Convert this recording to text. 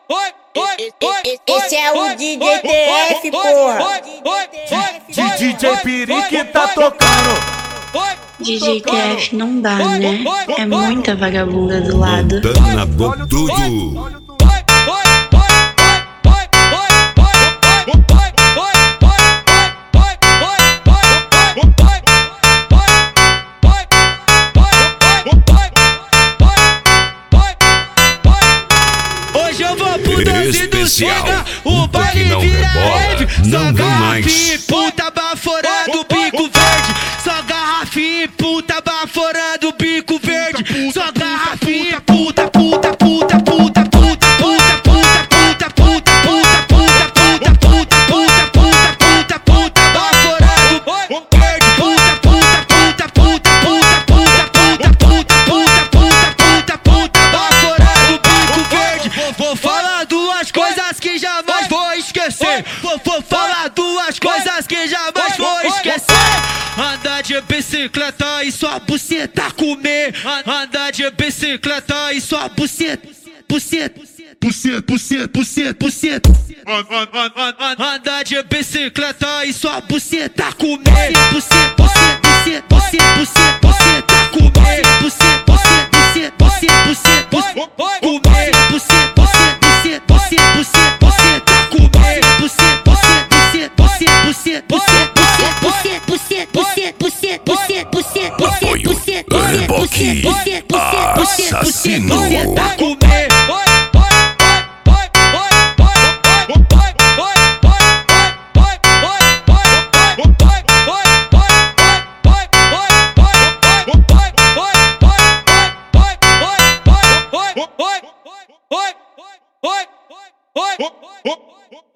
Esse é o DJ TF, porra. DJ Piri que tá tocando. DJ TF não dá, né? É muita vagabunda do lado. Dana Botudo. Hoje eu vou pro Danzinho do Chega, o baile não vira rebola, rave. não Só vem mais. garrafinha e puta baforando o bico verde. Só garrafinha e puta baforando o bico verde. Só garrafinha e puta, puta, puta, puta, puta, puta, puta, puta, puta, puta, puta, puta, puta, puta, puta, puta, puta, baforando o verde. Puta, puta, puta, puta, puta, puta, puta, puta, puta, puta, puta, puta, baforando o bico verde. Vou falar duas coisas que jamais vou esquecer. Vou falar duas coisas que jamais vou esquecer. Andar de bicicleta e sua buceta comer. Andar de bicicleta e sua buceta. Buceta, buceta, buceta, buceta. Andar de bicicleta e sua buceta comer. Buceta, buceta, buceta, buceta, buceta, buceta comer. Buceta, buceta, buceta, buceta, buceta, buceta comer. Buceta, buceta, buceta, buceta, buceta, buceta comer. Buceta, buceta, buceta, buceta, buceta, buceta. Assassino. Oi.